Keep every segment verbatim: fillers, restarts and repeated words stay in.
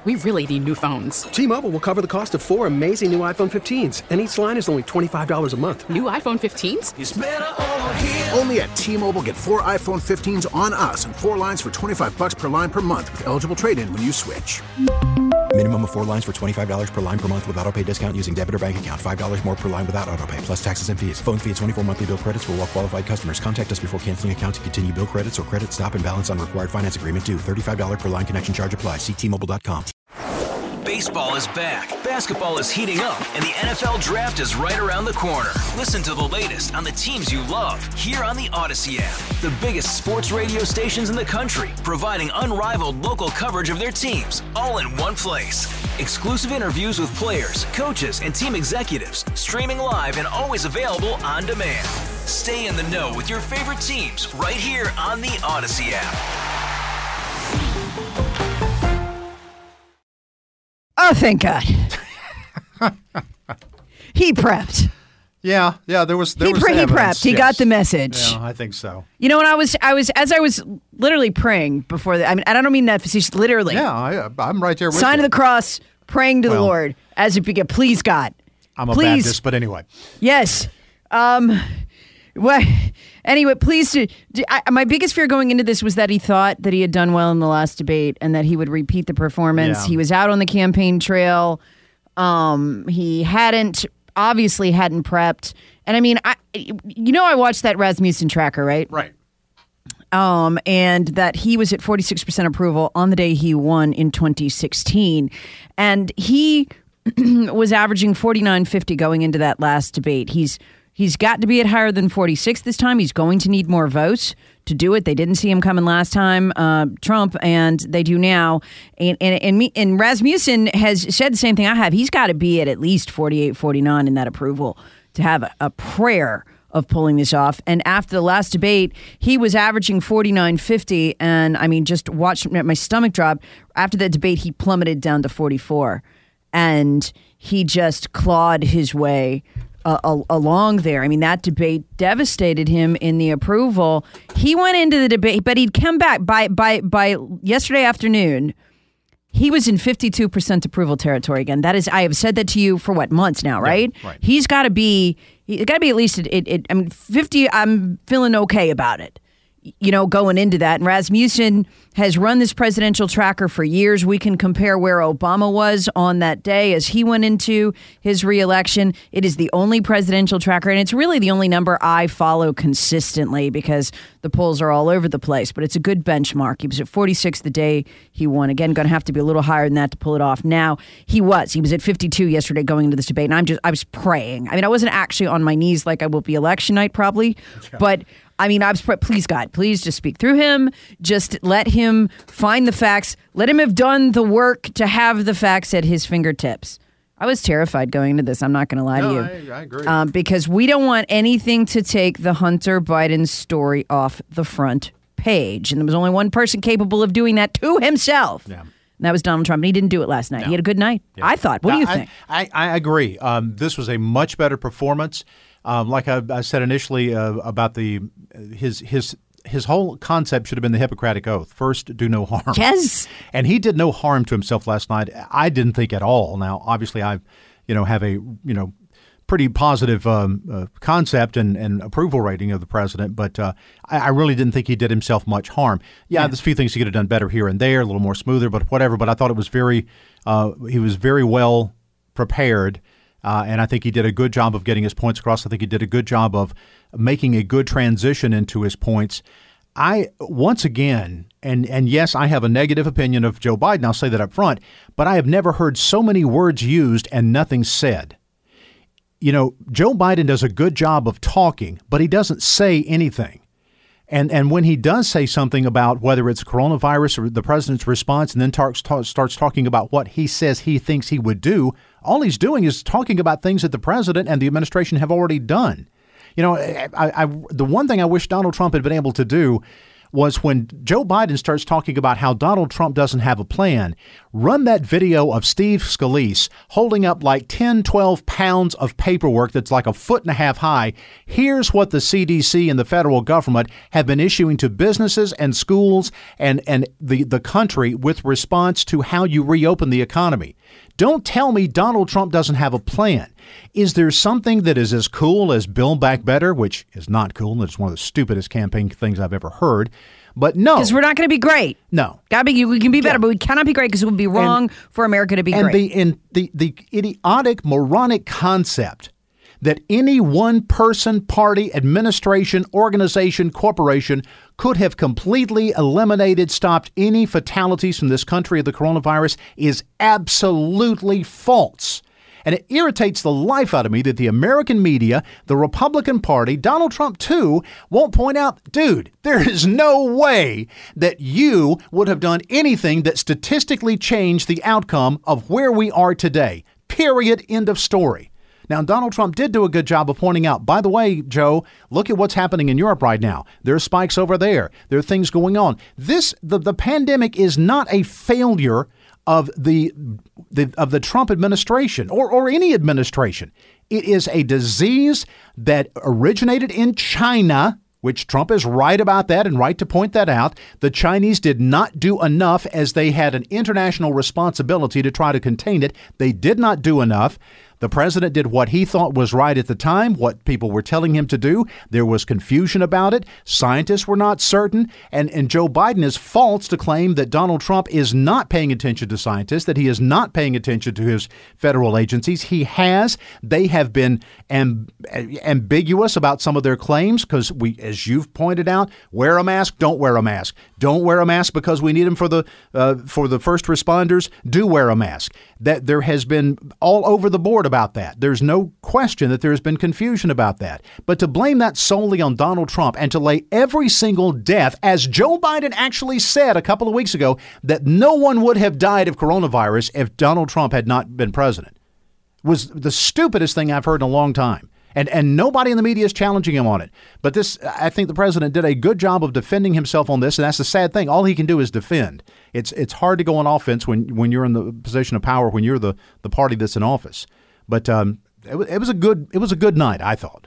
We really need new phones. T-Mobile will cover the cost of four amazing new iPhone fifteens, and each line is only twenty-five dollars a month. New iPhone fifteens? It's better over here. Only at T-Mobile, get four iPhone fifteens on us and four lines for twenty-five dollars per line per month with eligible trade-in when you switch. Minimum of four lines for twenty-five dollars per line per month with autopay discount using debit or bank account. five dollars more per line without autopay, plus taxes and fees. Phone fee at twenty-four monthly bill credits for well-qualified customers. Contact us before canceling account to continue bill credits or credit stop and balance on required finance agreement due. thirty-five dollars per line connection charge applies. See T Mobile dot com. Baseball is back, basketball is heating up, and the N F L Draft is right around the corner. Listen to the latest on the teams you love here on the Odyssey app. The biggest sports radio stations in the country, providing unrivaled local coverage of their teams, all in one place. Exclusive interviews with players, coaches, and team executives, streaming live and always available on demand. Stay in the know with your favorite teams right here on the Odyssey app. Oh, thank God. He prepped. Yeah, yeah, there was there he, was pre- he evidence, prepped. He yes. got the message. Yeah, I think so. You know, when I was, I was, as I was literally praying before the, I mean, I don't mean that facetious, literally. Yeah, I, I'm right there with Sign you. of the cross, praying to Well, the Lord as it began. Please, God. I'm a please. Baptist, but anyway. Yes. Um. Well, anyway, please. Do, do, I, my biggest fear going into this was that he thought that he had done well in the last debate and that he would repeat the performance. Yeah. He was out on the campaign trail. Um. He hadn't, obviously hadn't prepped. And I mean, I, you know, I watched that Rasmussen tracker, right? Right. Um, and that he was at forty-six percent approval on the day he won in twenty sixteen. And he was averaging forty-nine fifty going into that last debate. He's He's got to be at higher than forty-six this time. He's going to need more votes to do it. They didn't see him coming last time, uh, Trump, and they do now. And and and, me, and Rasmussen has said the same thing I have. He's got to be at at least forty-eight, forty-nine in that approval to have a, a prayer of pulling this off. And after the last debate, he was averaging forty-nine fifty. And I mean, just watch my stomach drop. After that debate, he plummeted down to forty-four. And he just clawed his way Uh, along there. I mean, that debate devastated him in the approval. He went into the debate, but he'd come back by by by yesterday afternoon. He was in fifty-two percent approval territory again. That is, I have said that to you for what, months now, right? Yeah, right. He's got to be. He's got to be at least. It, it, it. I mean, fifty. I'm feeling okay about it. You know, going into that. And Rasmussen has run this presidential tracker for years. We can compare where Obama was on that day as he went into his reelection. It is the only presidential tracker, and it's really the only number I follow consistently because the polls are all over the place. But it's a good benchmark. He was at forty-six the day he won. Again, going to have to be a little higher than that to pull it off. Now, he was. He was at fifty-two yesterday going into this debate, and I'm just, I was praying. I mean, I wasn't actually on my knees like I will be election night probably, yeah. but I mean, I was, please, God, please just speak through him. Just let him find the facts. Let him have done the work to have the facts at his fingertips. I was terrified going into this. I'm not going to lie no, to you. I, I agree. Um, because we don't want anything to take the Hunter Biden story off the front page. And there was only one person capable of doing that to himself. Yeah. And that was Donald Trump. And he didn't do it last night. No. He had a good night. Yeah. I thought. What no, do you I, think? I, I agree. Um, this was a much better performance. Um, like I, I said initially uh, about the his his his whole concept should have been the Hippocratic Oath. First, do no harm. Yes. And he did no harm to himself last night. I didn't think at all. Now, obviously, I, you know, have a you know pretty positive um, uh, concept and, and approval rating of the president, but uh, I, I really didn't think he did himself much harm. Yeah, yeah, there's a few things he could have done better here and there, a little more smoother, but whatever. But I thought it was very uh, he was very well prepared. Uh, and I think he did a good job of getting his points across. I think he did a good job of making a good transition into his points. I, once again, and, and yes, I have a negative opinion of Joe Biden. I'll say that up front. But I have never heard so many words used and nothing said. You know, Joe Biden does a good job of talking, but he doesn't say anything. And and when he does say something about whether it's coronavirus or the president's response and then talks, ta- starts talking about what he says he thinks he would do, all he's doing is talking about things that the president and the administration have already done. You know, I, I, the one thing I wish Donald Trump had been able to do was when Joe Biden starts talking about how Donald Trump doesn't have a plan. Run that video of Steve Scalise holding up like ten, twelve pounds of paperwork that's like a foot and a half high. Here's what the C D C and the federal government have been issuing to businesses and schools and, and the, the country with response to how you reopen the economy. Don't tell me Donald Trump doesn't have a plan. Is there something that is as cool as Build Back Better, which is not cool, and it's one of the stupidest campaign things I've ever heard? But no. Because we're not going to be great. No. Gotta be, we can be better, yeah. but we cannot be great because it would be wrong and, for America to be and great. The, and the, the idiotic, moronic concept that any one person, party, administration, organization, corporation could have completely eliminated, stopped any fatalities from this country of the coronavirus is absolutely false. And it irritates the life out of me that the American media, the Republican Party, Donald Trump too, won't point out, dude, there is no way that you would have done anything that statistically changed the outcome of where we are today. Period. End of story. Now, Donald Trump did do a good job of pointing out, by the way, Joe, look at what's happening in Europe right now. There are spikes over there. There are things going on. This, the, the pandemic is not a failure of the, the of the Trump administration or, or any administration. It is a disease that originated in China, which Trump is right about that and right to point that out. The Chinese did not do enough as they had an international responsibility to try to contain it. They did not do enough. The president did what he thought was right at the time, what people were telling him to do. There was confusion about it. Scientists were not certain. And, and Joe Biden is false to claim that Donald Trump is not paying attention to scientists, that he is not paying attention to his federal agencies. He has. They have been amb- ambiguous about some of their claims because, we, as you've pointed out, wear a mask, don't wear a mask. Don't wear a mask because we need them for the uh, for the first responders. Do wear a mask. That there has been all over the board about that. There's no question that there's been confusion about that. But to blame that solely on Donald Trump and to lay every single death, as Joe Biden actually said a couple of weeks ago, that no one would have died of coronavirus if Donald Trump had not been president, was the stupidest thing I've heard in a long time. And and nobody in the media is challenging him on it. But this, I think the president did a good job of defending himself on this, and that's the sad thing. All he can do is defend. It's it's hard to go on offense when, when you're in the position of power, when you're the, the party that's in office. But um, it, it was a good it was a good night, I thought.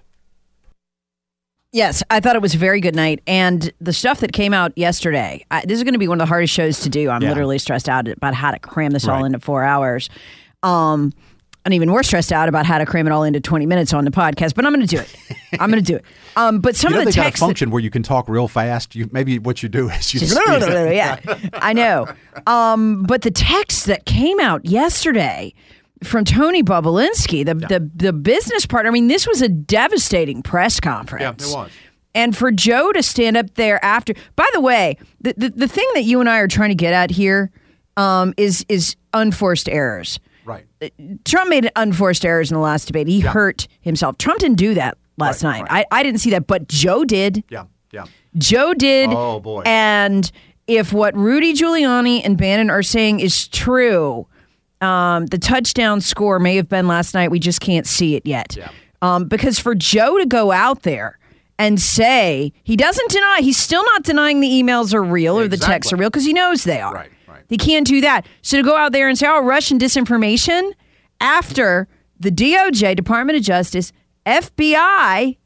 Yes, I thought it was a very good night. And the stuff that came out yesterday, I, this is going to be one of the hardest shows to do. I'm yeah. litten stressed out about how to cram this right. all into four hours. Um And even more stressed out about how to cram it all into twenty minutes on the podcast, but I'm going to do it. I'm going to do it. Um, but some you know, of the they text got a function that, where you can talk real fast. You maybe what you do is you just speed it. yeah, I know. Um, but the text that came out yesterday from Tony Bobulinski, the, yeah. the the business partner. I mean, this was a devastating press conference. Yeah, it was. And for Joe to stand up there after. By the way, the the, the thing that you and I are trying to get at here um, is is unforced errors. Right. Trump made unforced errors in the last debate. He yeah. hurt himself. Trump didn't do that last right, night. right. I, I didn't see that, but Joe did. Yeah, yeah. Joe did. Oh, boy. And if what Rudy Giuliani and Bannon are saying is true, um, the touchdown score may have been last night. We just can't see it yet. Yeah. Um, because for Joe to go out there and say, he doesn't deny, he's still not denying the emails are real or exactly. the texts are real because he knows they are. Right. He can't do that. So to go out there and say, oh, Russian disinformation, after the D O J, Department of Justice, F B I,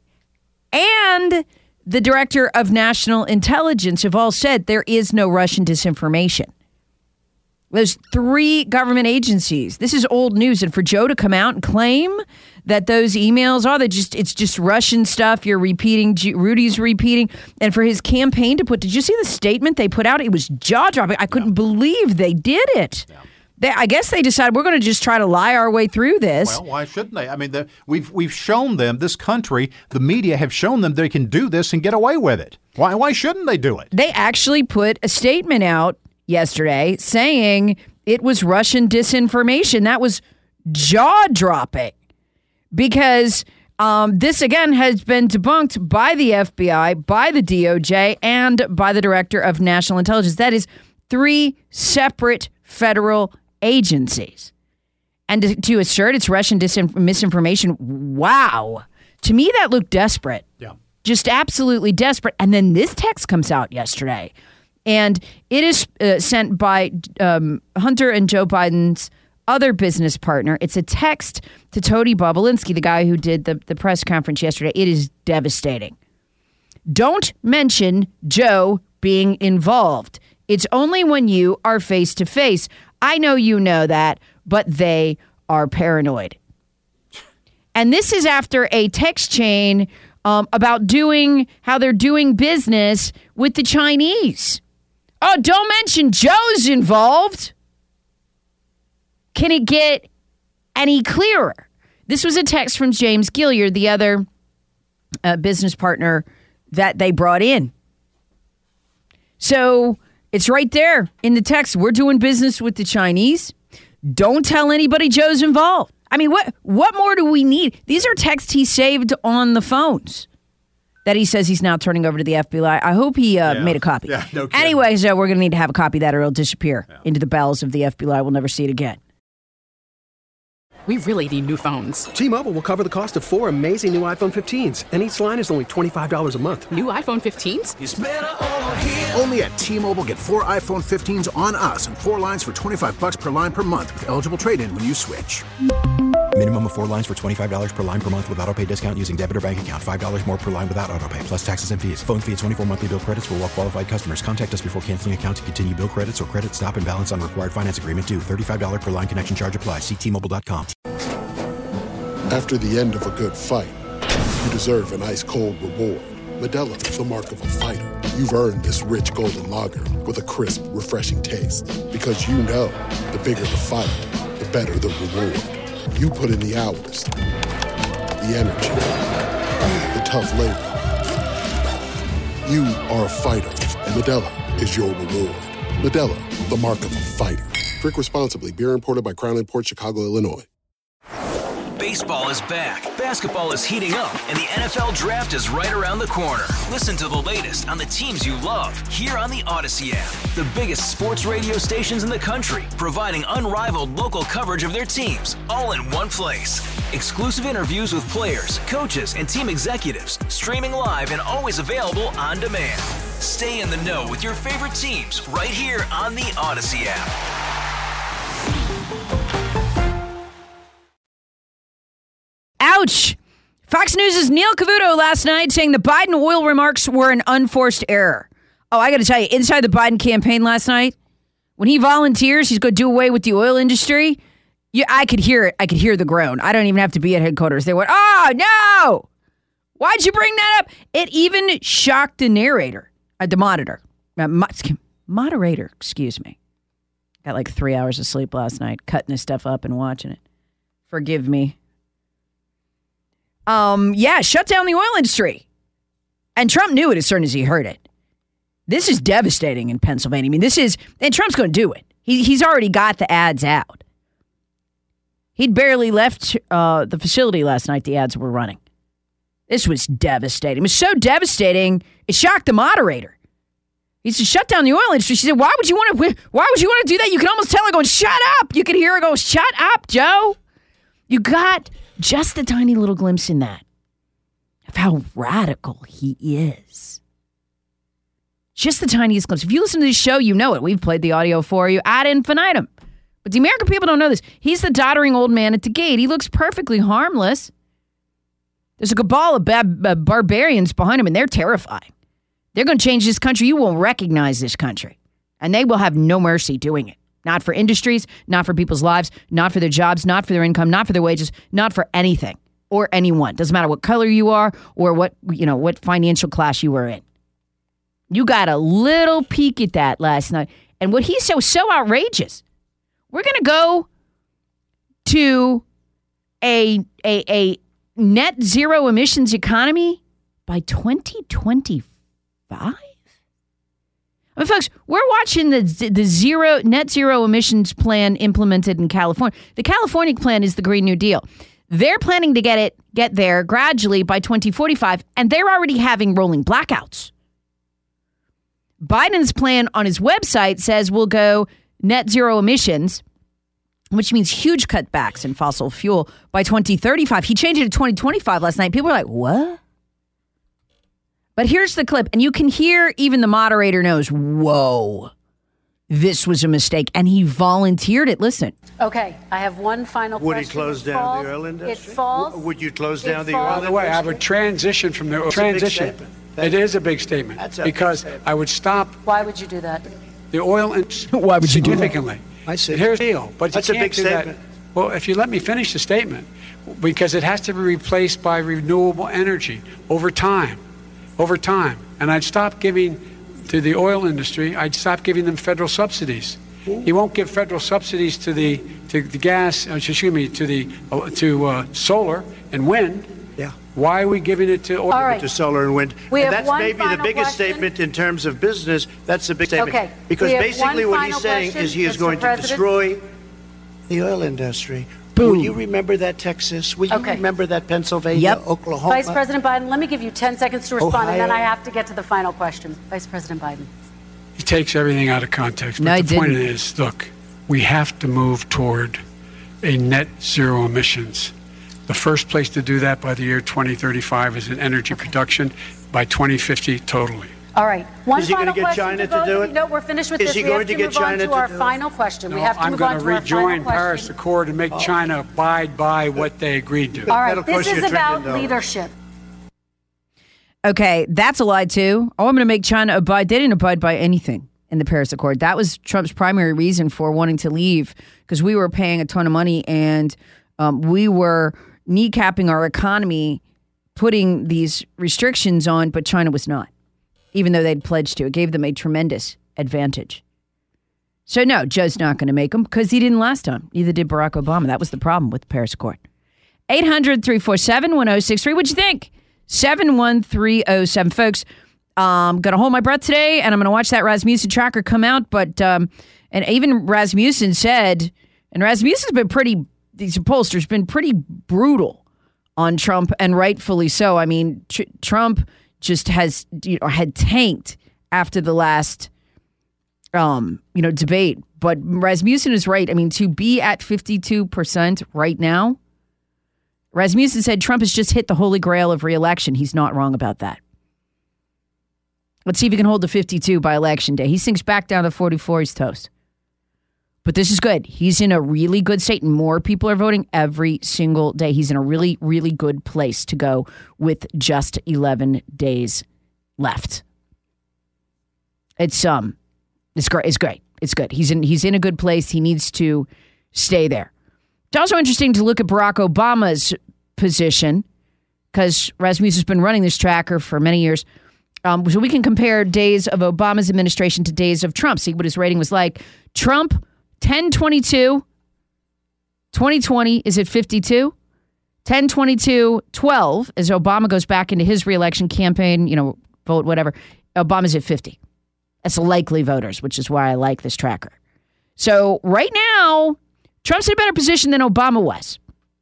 and the Director of National Intelligence have all said there is no Russian disinformation. There's three government agencies. This is old news. And for Joe to come out and claim that those emails are, oh, just it's just Russian stuff you're repeating, Rudy's repeating, and for his campaign to put, did you see the statement they put out? It was jaw-dropping. I couldn't yeah. believe they did it. Yeah. They, I guess they decided we're going to just try to lie our way through this. Well, why shouldn't they? I mean, the, we've we've shown them, this country, the media have shown them they can do this and get away with it. Why why shouldn't they do it? They actually put a statement out yesterday saying it was Russian disinformation. That was jaw-dropping because um, this, again, has been debunked by the F B I, by the D O J, and by the Director of National Intelligence. That is three separate federal agencies. And to, to assert it's Russian disin- misinformation, wow. To me, that looked desperate. Yeah. just absolutely desperate. And then this text comes out yesterday, and it is uh, sent by um, Hunter and Joe Biden's other business partner. It's a text to Tony Bobulinski, the guy who did the, the press conference yesterday. It is devastating. Don't mention Joe being involved. It's only when you are face to face. I know you know that, but they are paranoid. And this is after a text chain um, about doing how they're doing business with the Chinese. Oh, don't mention Joe's involved. Can it get any clearer? This was a text from James Gilliard, the other uh, business partner that they brought in. So it's right there in the text. We're doing business with the Chinese. Don't tell anybody Joe's involved. I mean, what what more do we need? These are texts he saved on the phones that he says he's now turning over to the F B I. I hope he uh, yeah. made a copy. Yeah, no kidding. Anyway, so we're going to need to have a copy of that or it'll disappear yeah. into the bowels of the F B I. We'll never see it again. We really need new phones. T-Mobile will cover the cost of four amazing new iPhone fifteens, and each line is only twenty-five dollars a month. New iPhone fifteens? It's better over here. Only at T-Mobile, get four iPhone fifteens on us and four lines for twenty-five bucks per line per month with eligible trade-in when you switch. Minimum of four lines for twenty-five dollars per line per month with auto pay discount using debit or bank account. five dollars more per line without auto pay, plus taxes and fees. Phone fee at twenty-four monthly bill credits for well-qualified customers. Contact us before canceling account to continue bill credits or credit stop and balance on required finance agreement due. thirty-five dollars per line connection charge applies. See T Mobile dot com. After the end of a good fight, you deserve an ice-cold reward. Modelo, the mark of a fighter. You've earned this rich golden lager with a crisp, refreshing taste. Because you know, the bigger the fight, the better the reward. You put in the hours, the energy, the tough labor. You are a fighter, and Modelo is your reward. Modelo, the mark of a fighter. Drink responsibly. Beer imported by Crown Imports, Chicago, Illinois. Baseball is back, basketball is heating up, and the N F L Draft is right around the corner. Listen to the latest on the teams you love here on the Odyssey app. The biggest sports radio stations in the country, providing unrivaled local coverage of their teams, all in one place. Exclusive interviews with players, coaches, and team executives, streaming live and always available on demand. Stay in the know with your favorite teams right here on the Odyssey app. Ouch! Fox News' Neil Cavuto last night saying the Biden oil remarks were an unforced error. Oh, I got to tell you, inside the Biden campaign last night, when he volunteers, he's going to do away with the oil industry. Yeah, I could hear it. I could hear the groan. I don't even have to be at headquarters. They went, "Oh no! Why'd you bring that up?" It even shocked the narrator, uh, the monitor, uh, mo- moderator. Excuse me. Got like three hours of sleep last night, cutting this stuff up and watching it. Forgive me. Um, yeah, shut down the oil industry. And Trump knew it as soon as he heard it. This is devastating in Pennsylvania. I mean, this is, and Trump's going to do it. He, he's already got the ads out. He'd barely left uh, the facility last night. The ads were running. This was devastating. It was so devastating, it shocked the moderator. He said, shut down the oil industry. She said, why would you want to, why would you want to do that? You can almost tell her going, shut up. You could hear her go, shut up, Joe. You got just a tiny little glimpse in that of how radical he is. Just the tiniest glimpse. If you listen to this show, you know it. We've played the audio for you ad infinitum. But the American people don't know this. He's the doddering old man at the gate. He looks perfectly harmless. There's a cabal of bab- uh, barbarians behind him, and they're terrifying. They're going to change this country. You won't recognize this country. And they will have no mercy doing it. Not for industries, not for people's lives, not for their jobs, not for their income, not for their wages, not for anything or anyone. Doesn't matter what color you are or what, you know, what financial class you are in. You got a little peek at that last night. And what he's so, so outrageous. We're going to go to a, a, a net zero emissions economy by twenty twenty-five? I mean, folks, we're watching the the zero net zero emissions plan implemented in California. The California plan is the Green New Deal. They're planning to get it get there gradually by twenty forty-five, and they're already having rolling blackouts. Biden's plan on his website says we'll go net zero emissions, which means huge cutbacks in fossil fuel by twenty thirty-five. He changed it to twenty twenty-five last night. People were like, what? But here's the clip, and you can hear even the moderator knows, whoa, this was a mistake, and he volunteered it. Listen. Okay, I have one final would question. Would he close it down falls, the oil industry? It falls. Would you close down it the falls. oil industry? By the way, I would transition from the That's transition. It is a big statement. That's a because big statement. I would stop. Why would you do that? The oil industry. Why would you do that? Significantly. I see. Here's the deal. But That's you a can't big do statement. That. Well, if you let me finish the statement, because it has to be replaced by renewable energy over time, over time. And I'd stop giving to the oil industry, I'd stop giving them federal subsidies. He won't give federal subsidies to the to the gas, excuse me, to the uh, to uh, solar and wind. Yeah. Why are we giving it to oil? All right. To solar and wind? We and have that's one maybe the final biggest question. statement in terms of business. That's the big statement. Okay. Because We have basically one what he's final saying question, is he is Mister going President. to destroy the oil industry. Boom. Will you remember that, Texas? Will you Okay. remember that, Pennsylvania, Yep. Oklahoma? Vice President Biden, let me give you ten seconds to respond, and then Ohio. I have to get to the final question. Vice President Biden. He takes everything out of context. But No, the he point didn't. is, look, we have to move toward a net zero emissions. The first place to do that by the year twenty thirty-five is in energy Okay. production, by twenty fifty totally. All right. One Is he final gonna get question China for both to do of it? you. No, we're finished with Is this. he we going have to to get move China on to to our do it? final question. No, we have to I'm move going on to to our final rejoin Paris question. Accord and make China abide by what they agreed to. All right. That'll This cost you is a about trillion dollars. leadership. Okay, that's a lie too. Oh, I'm going to make China abide. They didn't abide by anything in the Paris Accord. That was Trump's primary reason for wanting to leave, because we were paying a ton of money and um, we were kneecapping our economy, putting these restrictions on, but China was not, even though they'd pledged to. It gave them a tremendous advantage. So no, Joe's not going to make them because he didn't last time. Neither did Barack Obama. That was the problem with the Paris Accord. eight hundred, three four seven, one oh six three. What'd you think? seven one three oh seven. Folks, I'm going to hold my breath today, and I'm going to watch that Rasmussen tracker come out. But, um, and even Rasmussen said, and Rasmussen's been pretty, these pollsters been pretty brutal on Trump, and rightfully so. I mean, tr- Trump just has, you know, had tanked after the last, um, you know, debate. But Rasmussen is right. I mean, to be at fifty-two percent right now, Rasmussen said Trump has just hit the holy grail of re-election. He's not wrong about that. Let's see if he can hold the fifty-two by election day. He sinks back down to forty-four. He's toast. But this is good. He's in a really good state, and more people are voting every single day. He's in a really, really good place to go with just eleven days left. It's um, it's great. It's great. It's good. He's in. He's in a good place. He needs to stay there. It's also interesting to look at Barack Obama's position, because Rasmussen's been running this tracker for many years. Um, so we can compare days of Obama's administration to days of Trump, see what his rating was like. Trump, ten twenty-two. twenty twenty is at fifty-two. ten twenty-two twelve as Obama goes back into his reelection campaign, you know, vote, whatever. Obama's at fifty. That's likely voters, which is why I like this tracker. So right now, Trump's in a better position than Obama was.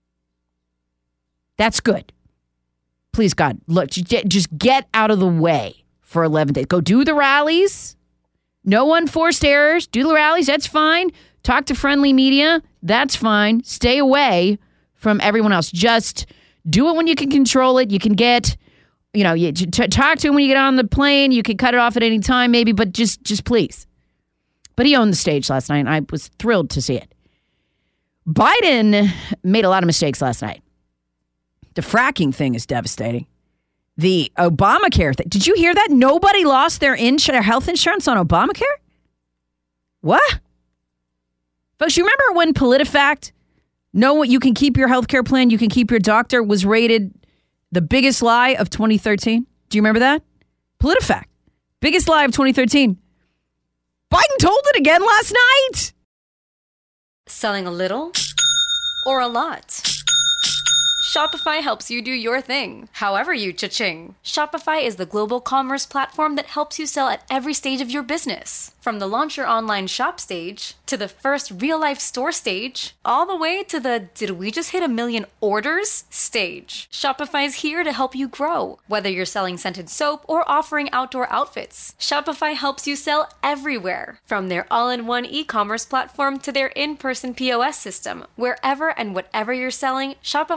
That's good. Please, God, look, just get out of the way for eleven days. Go do the rallies. No unforced errors. Do the rallies. That's fine. Talk to friendly media. That's fine. Stay away from everyone else. Just do it when you can control it. You can get, you know, you t- talk to him when you get on the plane. You can cut it off at any time, maybe, but just, just please. But he owned the stage last night, and I was thrilled to see it. Biden made a lot of mistakes last night. The fracking thing is devastating. The Obamacare thing. Did you hear that? Nobody lost their, ins- their health insurance on Obamacare? What? Folks, you remember when PolitiFact, know what you can keep your health care plan, you can keep your doctor, was rated the biggest lie of twenty thirteen? Do you remember that? PolitiFact. Biggest lie of twenty thirteen. Biden told it again last night. Selling a little or a lot? Shopify helps you do your thing, however you cha-ching. Shopify is the global commerce platform that helps you sell at every stage of your business. From the launch your online shop stage, to the first real-life store stage, all the way to the did we just hit a million orders stage. Shopify's here to help you grow. Whether you're selling scented soap or offering outdoor outfits, Shopify helps you sell everywhere. From their all-in-one e-commerce platform to their in-person P O S system. Wherever and whatever you're selling, Shopify's got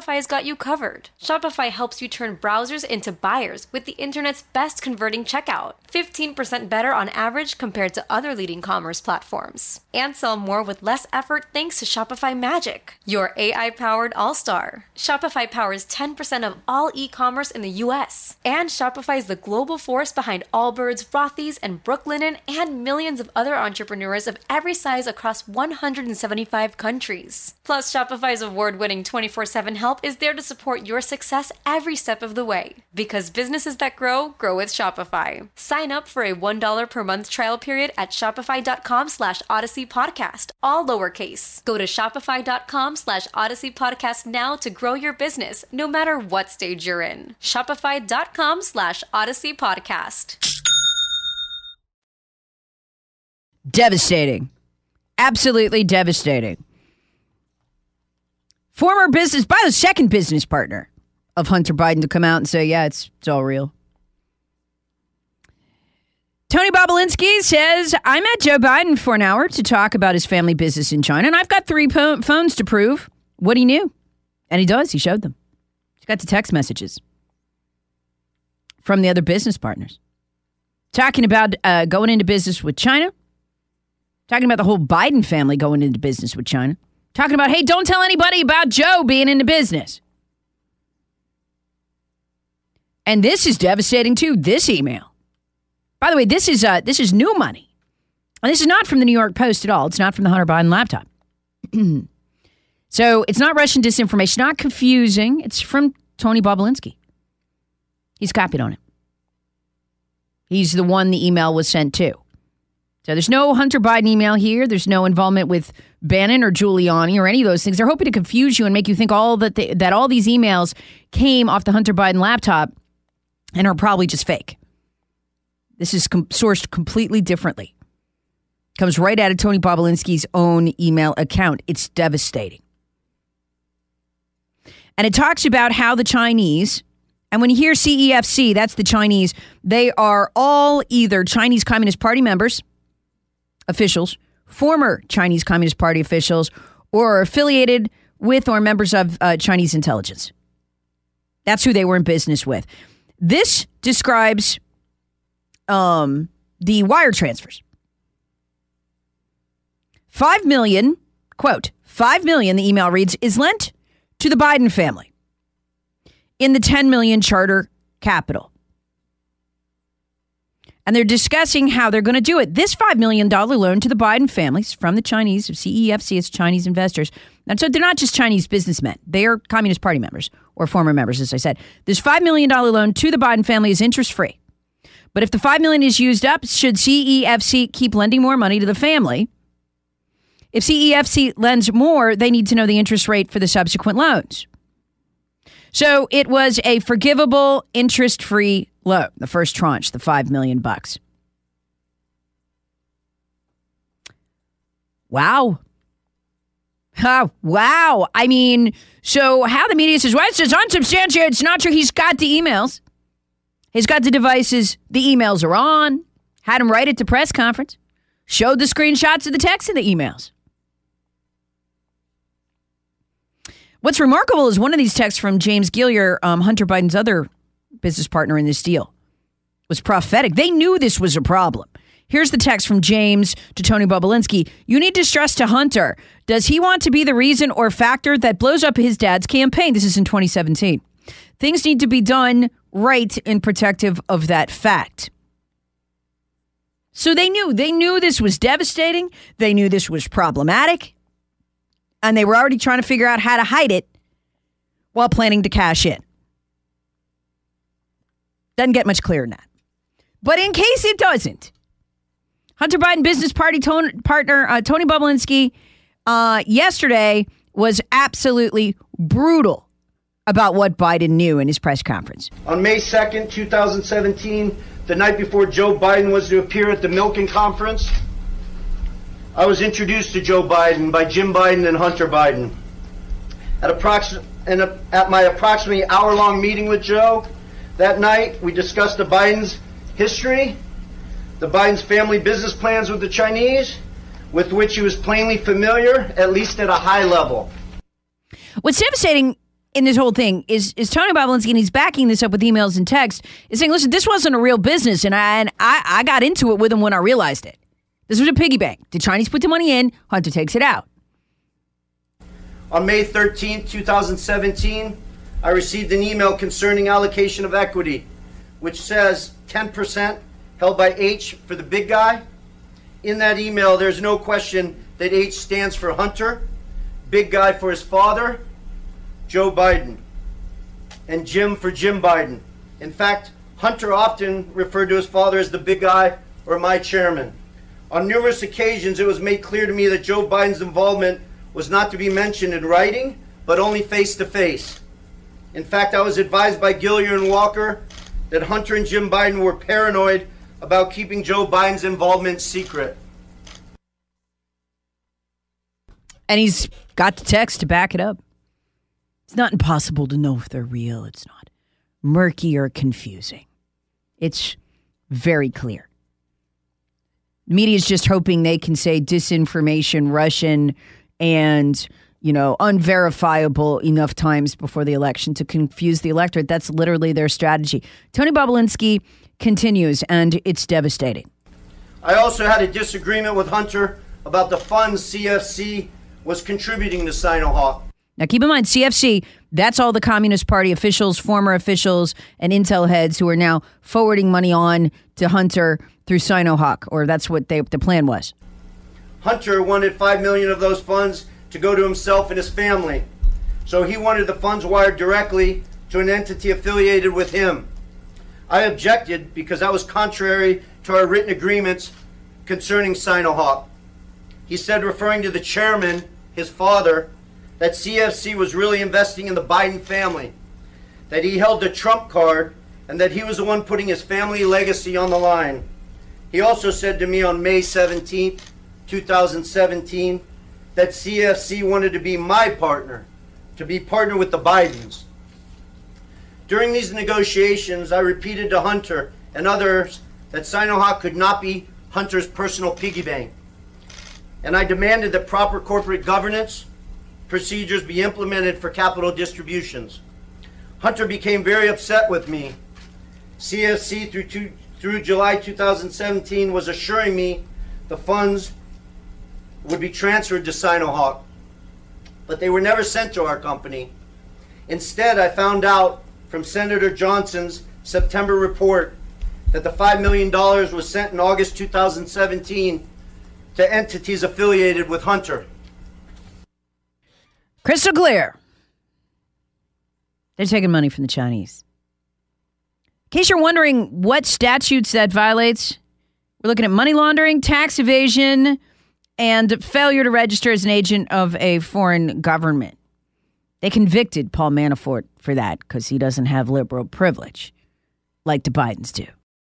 got you covered. Shopify helps you turn browsers into buyers with the internet's best converting checkout. fifteen percent better on average compared to other leading commerce platforms. And sell more with less effort thanks to Shopify Magic, your A I-powered all-star. Shopify powers ten percent of all e-commerce in the U S. And Shopify is the global force behind Allbirds, Rothy's, and Brooklinen, and millions of other entrepreneurs of every size across one hundred seventy-five countries. Plus, Shopify's award-winning twenty-four seven help is there to support your success every step of the way. Because businesses that grow, grow with Shopify. Sign up for a one dollar per month trial period at shopify.com slash Odyssey Podcast, all lowercase. Go to shopify.com slash Odyssey Podcast now to grow your business, no matter what stage you're in. Shopify.com slash Odyssey Podcast. Devastating. Absolutely devastating. Former business, by the second business partner of Hunter Biden to come out and say, yeah, it's, it's all real. Tony Bobulinski says, I met Joe Biden for an hour to talk about his family business in China, and I've got three po- phones to prove what he knew. And he does. He showed them. He's got the text messages from the other business partners. Talking about uh, going into business with China. Talking about the whole Biden family going into business with China. Talking about, hey, don't tell anybody about Joe being into business. And this is devastating, too, this email. By the way, this is uh, this is new money. And this is not from the New York Post at all. It's not from the Hunter Biden laptop. So it's not Russian disinformation, not confusing. It's from Tony Bobulinski. He's copied on it. He's the one the email was sent to. So there's no Hunter Biden email here. There's no involvement with Bannon or Giuliani or any of those things. They're hoping to confuse you and make you think all that they, that all these emails came off the Hunter Biden laptop and are probably just fake. This is com- sourced completely differently. Comes right out of Tony Bobulinski's own email account. It's devastating. And it talks about how the Chinese, and when you hear C E F C, that's the Chinese, they are all either Chinese Communist Party members, officials, former Chinese Communist Party officials, or affiliated with or members of uh, Chinese intelligence. That's who they were in business with. This describes um, the wire transfers. Five million, quote, five million, the email reads, is lent to the Biden family in the ten million charter capital. And they're discussing how they're going to do it. This five million dollars loan to the Biden families from the Chinese, C E F C, it's Chinese investors. And so they're not just Chinese businessmen. They are Communist Party members or former members, as I said. This five million dollars loan to the Biden family is interest-free. But if the five million dollars is used up, should C E F C keep lending more money to the family? If C E F C lends more, they need to know the interest rate for the subsequent loans. So it was a forgivable, interest-free loan, the first tranche, the five million bucks. Wow. Oh, wow. I mean, so how the media says, well, it's just unsubstantiated. It's not true. He's got the emails. He's got the devices. The emails are on. Had him write it to press conference. Showed the screenshots of the text in the emails. What's remarkable is one of these texts from James Gillier, um, Hunter Biden's other business partner in this deal, was prophetic. They knew this was a problem. Here's the text from James to Tony Bobulinski. You need to stress to Hunter, does he want to be the reason or factor that blows up his dad's campaign? This is in twenty seventeen. Things need to be done right and protective of that fact. So they knew. They knew this was devastating. They knew this was problematic. And they were already trying to figure out how to hide it while planning to cash in. Doesn't get much clearer than that. But in case it doesn't, Hunter Biden business party ton- partner uh, Tony Bobulinski uh, yesterday was absolutely brutal about what Biden knew in his press conference. On May second, twenty seventeen, the night before Joe Biden was to appear at the Milken Conference, I was introduced to Joe Biden by Jim Biden and Hunter Biden. At, approx- a, at my approximately hour-long meeting with Joe that night, we discussed the Biden's history, the Biden's family business plans with the Chinese, with which he was plainly familiar, at least at a high level. What's devastating in this whole thing is is Tony Bobulinski, and he's backing this up with emails and text, is saying, listen, this wasn't a real business, and I and I, I got into it with him when I realized it. This was a piggy bank. The Chinese put the money in, Hunter takes it out. On May thirteenth, twenty seventeen, I received an email concerning allocation of equity, which says ten percent held by H for the big guy. In that email, there's no question that H stands for Hunter, big guy for his father, Joe Biden, and Jim for Jim Biden. In fact, Hunter often referred to his father as the big guy or my chairman. On numerous occasions, it was made clear to me that Joe Biden's involvement was not to be mentioned in writing, but only face to face. In fact, I was advised by Gillier and Walker that Hunter and Jim Biden were paranoid about keeping Joe Biden's involvement secret. And he's got the text to back it up. It's not impossible to know if they're real. It's not murky or confusing. It's very clear. The media is just hoping they can say disinformation, Russian, and, you know, unverifiable enough times before the election to confuse the electorate. That's literally their strategy. Tony Bobulinski continues, and it's devastating. I also had a disagreement with Hunter about the funds C F C was contributing to Sinohawk. Now, keep in mind, C F C, that's all the Communist Party officials, former officials, and intel heads who are now forwarding money on to Hunter through Sinohawk, or that's what they, the plan was. Hunter wanted five million dollars of those funds to go to himself and his family. So he wanted the funds wired directly to an entity affiliated with him. I objected because that was contrary to our written agreements concerning Sinohawk. He said, referring to the chairman, his father, that C F C was really investing in the Biden family, that he held the Trump card, and that he was the one putting his family legacy on the line. He also said to me on May seventeenth, twenty seventeen, that C F C wanted to be my partner, to be partnered with the Bidens. During these negotiations, I repeated to Hunter and others that Sinohawk could not be Hunter's personal piggy bank. And I demanded that proper corporate governance procedures be implemented for capital distributions. Hunter became very upset with me. C F C through, two, through July two thousand seventeen was assuring me the funds would be transferred to Sinohawk, but they were never sent to our company. Instead, I found out from Senator Johnson's September report that the five million dollars was sent in August two thousand seventeen to entities affiliated with Hunter. Crystal clear. They're taking money from the Chinese. In case you're wondering what statutes that violates, we're looking at money laundering, tax evasion, and failure to register as an agent of a foreign government. They convicted Paul Manafort for that because he doesn't have liberal privilege like the Bidens do.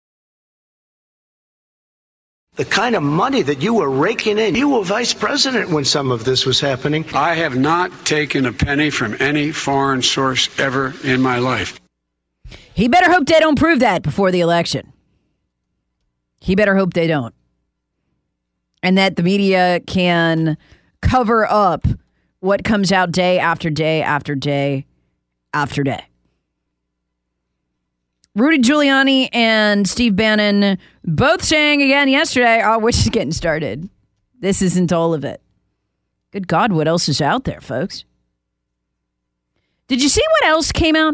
The kind of money that you were raking in. You were vice president when some of this was happening. I have not taken a penny from any foreign source ever in my life. He better hope they don't prove that before the election. He better hope they don't. And that the media can cover up what comes out day after day after day after day. Rudy Giuliani and Steve Bannon both saying again yesterday, oh, we're just getting started. This isn't all of it. Good God, what else is out there, folks? Did you see what else came out?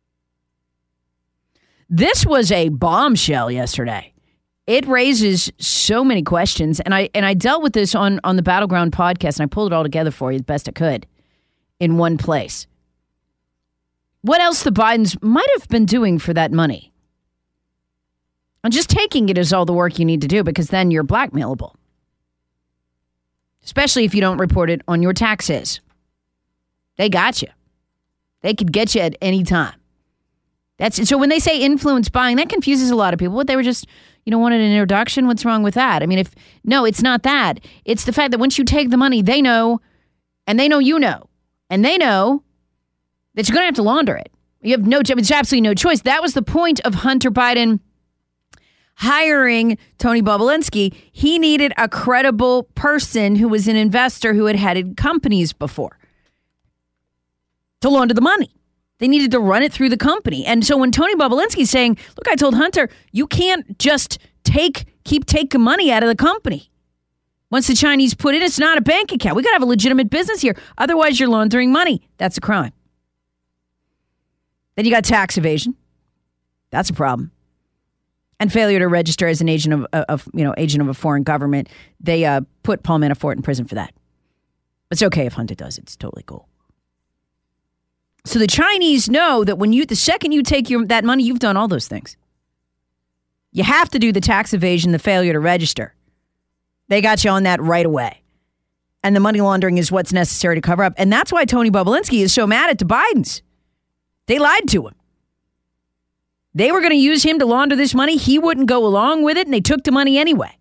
This was a bombshell yesterday. It raises so many questions, and I and I dealt with this on, on the Battleground podcast, and I pulled it all together for you the best I could in one place. What else the Bidens might have been doing for that money? And just taking it is all the work you need to do, because then you're blackmailable. Especially if you don't report it on your taxes. They got you. They could get you at any time. That's so when they say influence buying, that confuses a lot of people. What, they were just, you know, wanted an introduction? What's wrong with that? I mean, if no, it's not that. It's the fact that once you take the money, they know, and they know you know, and they know that you're going to have to launder it. You have no, it's absolutely no choice. That was the point of Hunter Biden hiring Tony Bobulinski. He needed a credible person who was an investor who had headed companies before. to launder the money. They needed to run it through the company. And so when Tony Bobulinski's saying, look, I told Hunter, you can't just take, keep taking money out of the company. Once the Chinese put it, it's not a bank account. We got to have a legitimate business here. Otherwise, you're laundering money. That's a crime. Then you got tax evasion. That's a problem. And failure to register as an agent of, of you know, agent of a foreign government. They uh, put Paul Manafort in prison for that. It's okay if Hunter does it. It's totally cool. So the Chinese know that when you, the second you take your that money, you've done all those things. You have to do the tax evasion, the failure to register. They got you on that right away. And the money laundering is what's necessary to cover up. And that's why Tony Bobulinski is so mad at the Bidens. They lied to him. They were going to use him to launder this money. He wouldn't go along with it, and they took the money anyway.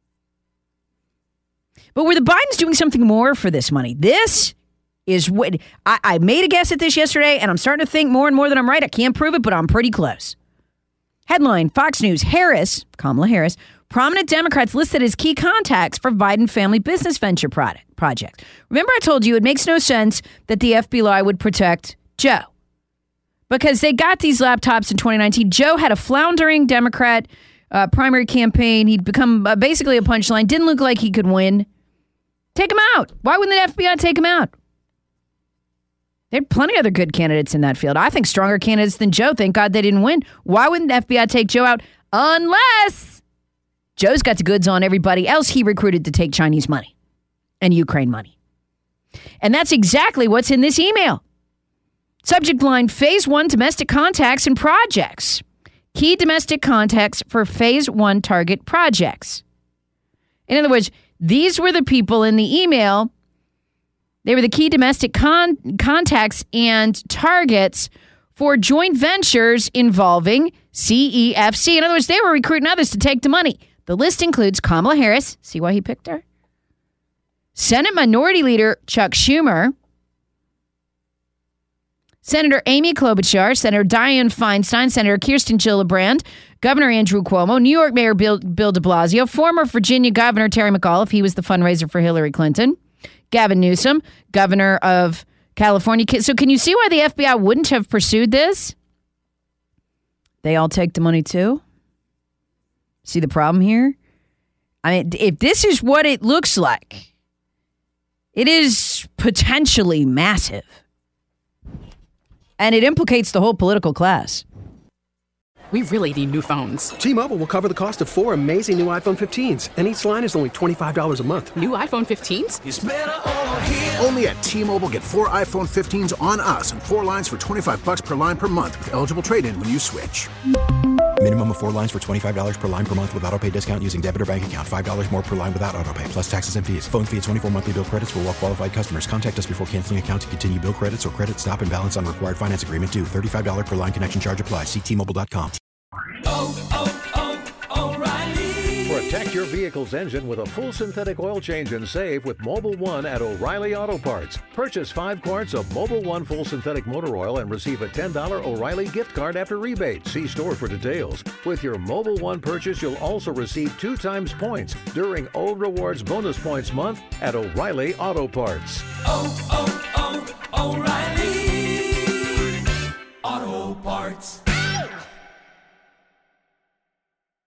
But were the Bidens doing something more for this money? This is what I, I made a guess at this yesterday, and I'm starting to think more and more that I'm right. I can't prove it, but I'm pretty close. Headline, Fox News, Harris, Kamala Harris, prominent Democrats listed as key contacts for Biden family business venture product, project. Remember I told you it makes no sense that the F B I would protect Joe. Because they got these laptops in twenty nineteen. Joe had a floundering Democrat uh, primary campaign. He'd become uh, basically a punchline. Didn't look like he could win. Take him out. Why wouldn't the F B I take him out? There are plenty of other good candidates in that field. I think stronger candidates than Joe. Thank God they didn't win. Why wouldn't the F B I take Joe out? Unless Joe's got the goods on everybody else he recruited to take Chinese money and Ukraine money. And that's exactly what's in this email. Subject line, Phase one domestic contacts and projects. Key domestic contacts for Phase one target projects. In other words, these were the people in the email. They were the key domestic con- contacts and targets for joint ventures involving C E F C. In other words, they were recruiting others to take the money. The list includes Kamala Harris. See why he picked her? Senate Minority Leader Chuck Schumer. Senator Amy Klobuchar, Senator Dianne Feinstein, Senator Kirsten Gillibrand, Governor Andrew Cuomo, New York Mayor Bill, Bill de Blasio, former Virginia Governor Terry McAuliffe, he was the fundraiser for Hillary Clinton, Gavin Newsom, Governor of California. So can you see why the F B I wouldn't have pursued this? They all take the money too? See the problem here? I mean, if this is what it looks like, it is potentially massive. And it implicates the whole political class. We really need new phones. T-Mobile will cover the cost of four amazing new iPhone fifteens, and each line is only twenty-five dollars a month. New iPhone fifteens? It's better over here. Only at T-Mobile, get four iPhone fifteens on us and four lines for twenty-five bucks per line per month with eligible trade-in when you switch. Minimum of four lines for twenty-five dollars per line per month with autopay discount using debit or bank account. five dollars more per line without autopay, plus taxes and fees. Phone fee at twenty-four monthly bill credits for well-qualified customers. Contact us before canceling account to continue bill credits or credit stop and balance on required finance agreement due. thirty-five dollars per line connection charge applies. See T Mobile dot com. Oh, oh, oh, O'Reilly. Protect your vehicle's engine with a full synthetic oil change and save with Mobil one at O'Reilly Auto Parts. Purchase five quarts of Mobil one full synthetic motor oil and receive a ten dollars O'Reilly gift card after rebate. See store for details. With your Mobil one purchase, you'll also receive two times points during O Rewards Bonus Points Month at O'Reilly Auto Parts. Oh, oh, oh, O'Reilly Auto Parts.